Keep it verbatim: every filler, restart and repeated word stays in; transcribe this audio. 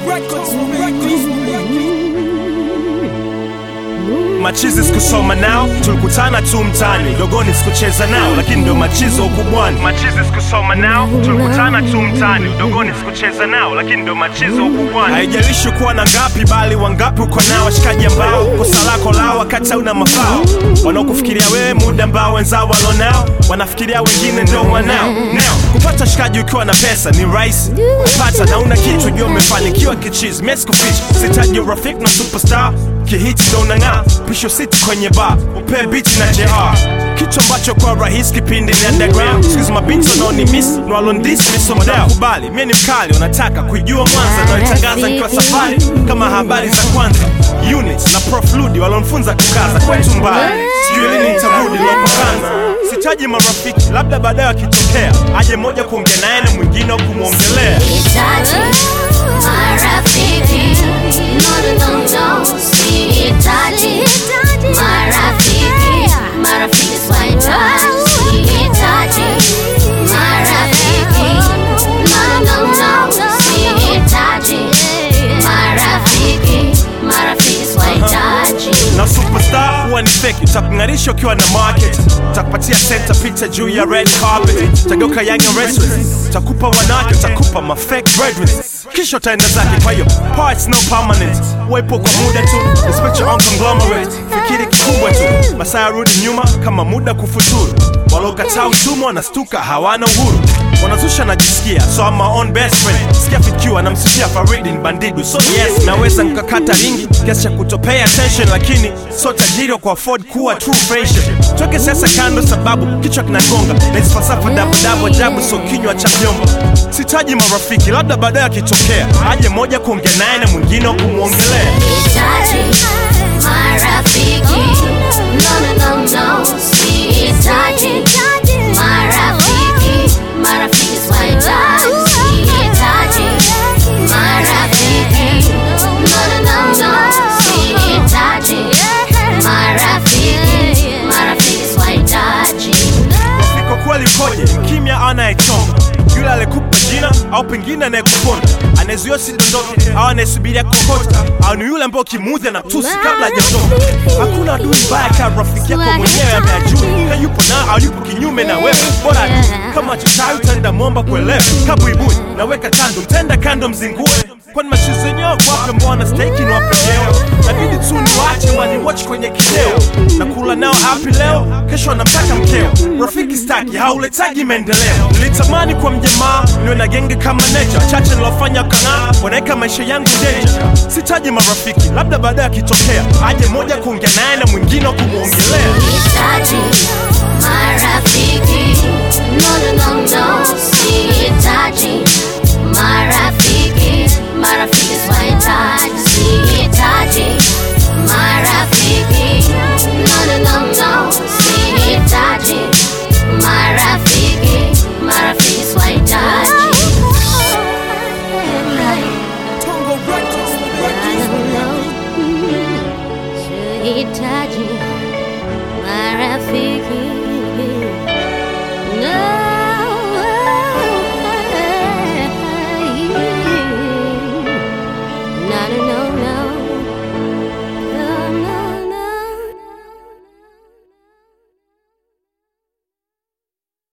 Machizi sikusoma nao, tulikutana tu mtani. Dogoni sikucheza nao, lakini ndo machizo ukubwani. Machizi sikusoma nao, tulikutana tu mtani. Dogoni sikucheza nao, lakini ndo machizo ukubwani. Haijalishi kuwa na ngapi, bali wangapi uko nao. Washikaji ambao kosa lako lao wakati hauna mafao, wanaokufikiria wewe muda ambao wenzao walonao, wanafikiria wengine ndo wanao. Now kupata shikaji ukiwa na pesa ni rahisi kupata, na una kitu jua umefanikiwa kichizi. Mimi sikuficha, sitaji urafiki na superstar, kihiti ndo unang'aa. Pisho city kwenye bar, upe beat na J R, kitu ambacho kwa rahisi kipindi ni underground. Sikizi mabinti wanaoni miss, nwalon dismiss so model. Kubali, mie ni mkali, wanataka kuijua Mwanza, na itangaza nikiwa safari kama habari za kwanza. Units na Prof Ludi walonfunza kukaza kwetu mbali, sijui lini nitarudi lopokanza. Sitaji marafiki, labda baadaye wakitokea, aje moja kuongea naye na mwingine kumuongelea. Sitaji marafiki, no no no, sihitaji marafiki, marafiki sihitaji. Sihitaji marafiki, no no no, sihitaji marafiki, marafiki sihitaji. Na superstar huwa ni fake, utakung'arisha ukiwa na market, utakupatia center picture juu ya red carpet, utageuka young and restless, utakupa wanawake, utakupa ma fake breadwinners, kisha utaenda zake. Kwa hiyo parts no permanent, wepo kwa muda tu, respect your own conglomerate, fikiri kikubwa tu, masaa yarudi nyuma kama muda kufuturu. Walokataa utumwa wanastuka hawana uhuru, wanazusha najisikia, so I'm my own best friend. Sikia fikiwa na msifia Faridin bandidu, so yes naweza nkakata ringi kiasi cha kutopay attention, lakini so tajiri kwa afford kuwa true friendship. Toke sasa kando sababu kichwa kinagonga, na hizi falsafa dabu dabu ajabu, so kinywa cha vyombo. Sitaji marafiki, labda baadaye akitokea, aje moja kuongea naye na mwingine kumuongelea. Sihitaji marafiki, no no no no, sihitaji marafiki, marafiki sihitaji. Sihitaji marafiki, no no no no, sihitaji marafiki, marafiki sihitaji. Rafiki kweli koje, kimya anayechonga, yule alikupa jina au pengine anayekuponda, anayezuia sidondoke au anayesubiria kokota, au ni yule ambao kimuudhi na tusi kabla hajatoka. Hakuna adui mbaya kama rafiki yako mwenyewe ameajui, na yupo na au yupo kinyume na wewe. Bora tu kama chochawi utaenda mwomba kuelewa, kabuibuni naweka kando, mtenda kando mzingue. Kwani machizo yenyewe kwape mbwana steki ni wapegeo, nabidi tu ni wache wani watch kwenye kideo, na kula nao happy leo, kesho anamtaka mkeo. Rafiki staki, hauletagi maendeleo. Nilitamani kwa mjamaa, niwe na genge kama nature, chache nilofanya kang'aa, wanaeka maisha yangu danger. Sitaji marafiki, labda baadaye akitokea, aje moja kuongea naye na mwingine kumuongelea. Sihitaji marafiki,